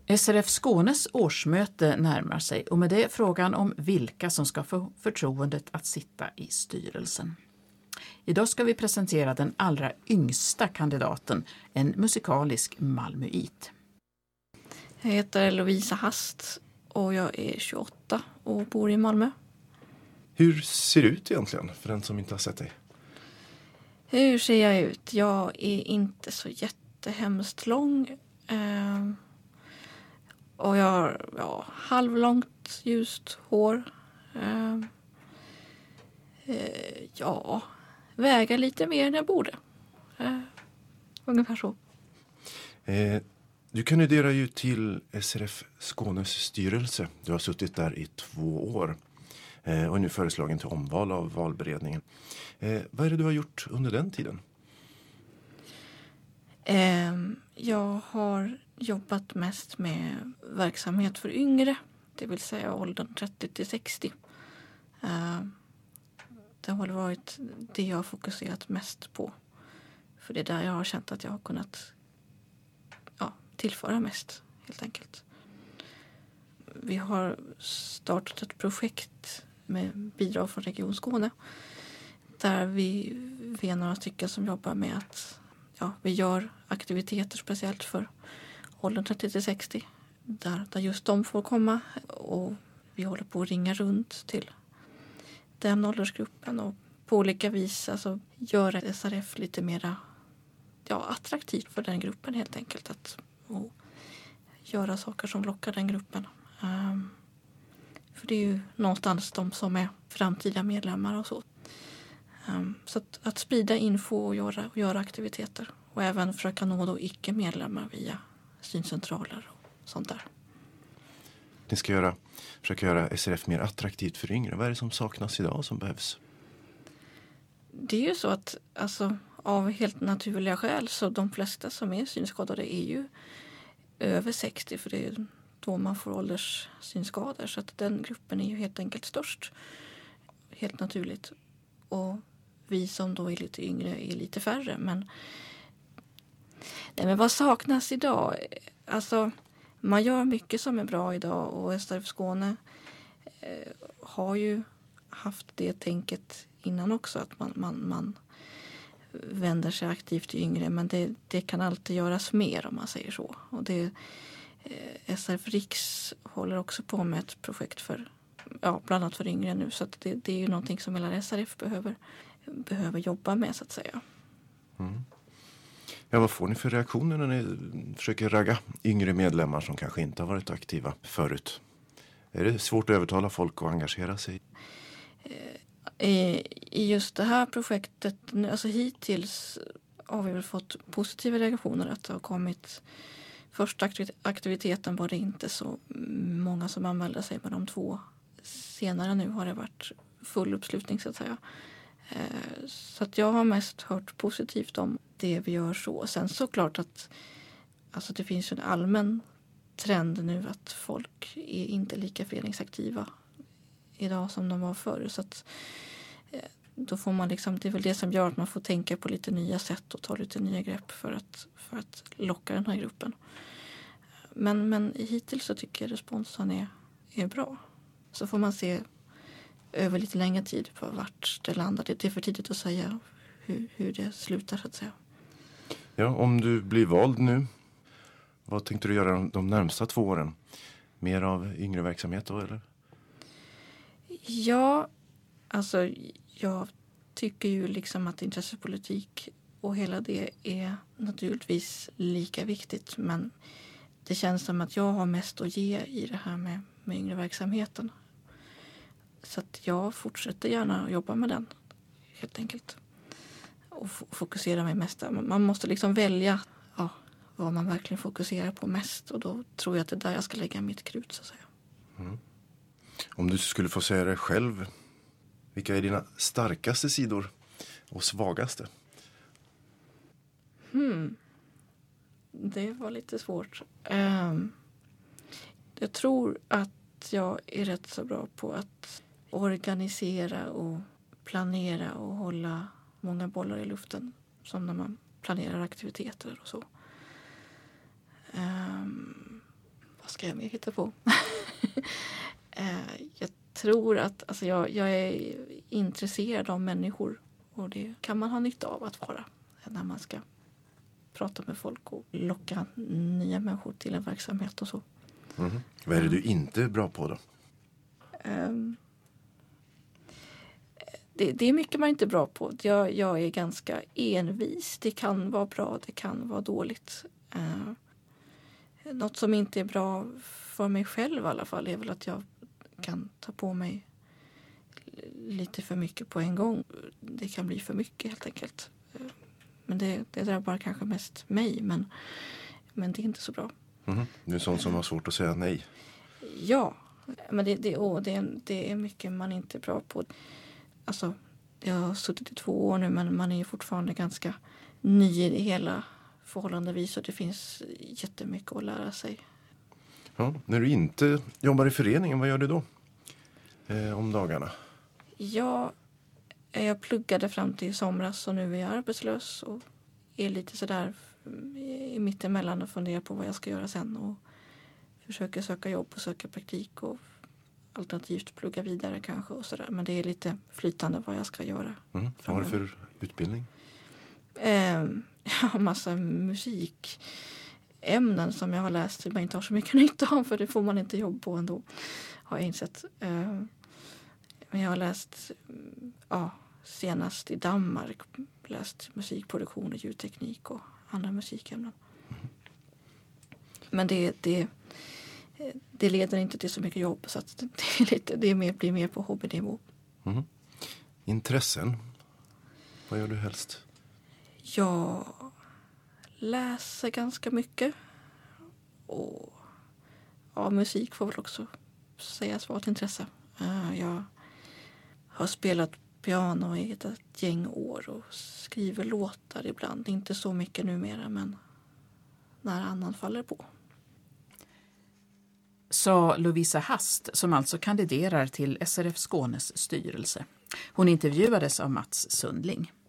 SRF Skånes årsmöte närmar sig och med det frågan om vilka som ska få förtroendet att sitta i styrelsen. Idag ska vi presentera den allra yngsta kandidaten, en musikalisk malmöit. Jag heter Lovisa Hast och jag är 28 och bor i Malmö. Hur ser du ut egentligen för den som inte har sett dig? Hur ser jag ut? Jag är inte så jättehemskt lång. Och jag har halvlångt ljust hår. Väger lite mer än jag borde. Ungefär så. Du kandiderar ju till SRF Skånes styrelse. Du har suttit där i 2 år och är nu föreslagen till omval av valberedningen. Vad är det du har gjort under den tiden? Jag har jobbat mest med verksamhet för yngre, det vill säga åldern 30-60. Det har varit det jag har fokuserat mest på. För det är där jag har känt att jag har kunnat tillföra mest, helt enkelt. Vi har startat ett projekt med bidrag från Region Skåne där vi är några stycken som jobbar med att vi gör aktiviteter speciellt för åldern 30-60 där just de får komma, och vi håller på att ringa runt till den åldersgruppen och på olika vis göra SRF lite mer attraktivt för den gruppen, helt enkelt, och göra saker som lockar den gruppen. För det är ju någonstans de som är framtida medlemmar och så. Så att sprida info och göra aktiviteter. Och även försöka nå då icke-medlemmar via syncentraler och sånt där. Ni ska försöka göra SRF mer attraktivt för yngre. Vad är det som saknas idag som behövs? Det är ju så att av helt naturliga skäl så de flesta som är synskadade är ju över 60, för det är då man får ålderssynskador. Så att den gruppen är ju helt enkelt störst. Helt naturligt. Och vi som då är lite yngre är lite färre. Men vad saknas idag? Man gör mycket som är bra idag, och SRF Skåne har ju haft det tänket innan också, att man vänder sig aktivt till yngre, men det kan alltid göras mer, om man säger så. Och SRF Riks håller också på med ett projekt för bland annat för yngre nu, så att det är ju någonting som hela SRF behöver jobba med, så att säga. Mm. Ja, vad får ni för reaktioner när ni försöker ragga yngre medlemmar som kanske inte har varit aktiva förut? Är det svårt att övertala folk att engagera sig? I just det här projektet, hittills har vi väl fått positiva reaktioner. Att det har kommit, första aktiviteten var det inte så många som anmälde sig, med de 2 senare nu har det varit full uppslutning, så att säga. Så att jag har mest hört positivt om det vi gör så. Sen såklart att det finns en allmän trend nu att folk är inte lika föreningsaktiva idag som de var förr. Så att då får man det är väl det som gör att man får tänka på lite nya sätt och ta lite nya grepp för att locka den här gruppen. Men hittills så tycker jag responsen är bra. Så får man se över lite längre tid på vart det landar. Det är för tidigt att säga hur det slutar, så att säga. Ja, om du blir vald nu, vad tänkte du göra de närmsta 2 åren? Mer av yngre verksamhet då, eller? Ja, jag tycker ju att intressepolitik och hela det är naturligtvis lika viktigt, men det känns som att jag har mest att ge i det här med yngre verksamheten. Så att jag fortsätter gärna att jobba med den, helt enkelt. Och fokusera mig mest där. Man måste välja vad man verkligen fokuserar på mest. Och då tror jag att det är där jag ska lägga mitt krut, så att säga. Mm. Om du skulle få säga det själv, vilka är dina starkaste sidor och svagaste? Det var lite svårt. Jag tror att jag är rätt så bra på att organisera och planera och hålla många bollar i luften, som när man planerar aktiviteter och så. ska jag mer hitta på? Jag tror att alltså jag är intresserad av människor. Och det kan man ha nytta av att vara när man ska prata med folk och locka nya människor till en verksamhet och så. Mm. Vad är det du inte är bra på då? Det är mycket man inte är bra på. Jag är ganska envis. Det kan vara bra, det kan vara dåligt. Något som inte är bra för mig själv i alla fall är väl att jag kan ta på mig lite för mycket på en gång. Det kan bli för mycket helt enkelt. Men det drabbar kanske mest mig, men det är inte så bra. Mm. Du är sån som har svårt att säga nej. Ja, men det är mycket man inte är bra på. Alltså, jag har suttit i 2 år nu, men man är ju fortfarande ganska ny i det hela förhållandevis och det finns jättemycket att lära sig. Ja, när du inte jobbar i föreningen, vad gör du då om dagarna? Jag pluggade fram till somras och nu är jag arbetslös och är lite sådär i mittemellan och funderar på vad jag ska göra sen och försöker söka jobb och söka praktik och alternativt plugga vidare kanske och sådär. Men det är lite flytande vad jag ska göra. Mm. Vad har du för utbildning? Jag har massa musikämnen som jag har läst som jag inte har så mycket nytta av för det får man inte jobb på ändå, har jag insett. Men jag har läst senast i Danmark läst musikproduktion och ljudteknik och andra musikämnen. Men det leder inte till så mycket jobb så att blir mer på hobbynivå. Mm. Intressen? Vad gör du helst? Jag läser ganska mycket och musik får väl också sägas vara ett intresse. Jag har spelat piano i ett gäng år och skriver låtar ibland. Inte så mycket numera, men när annan faller på. Sa Lovisa Hast, som alltså kandiderar till SRF Skånes styrelse. Hon intervjuades av Mats Sundling.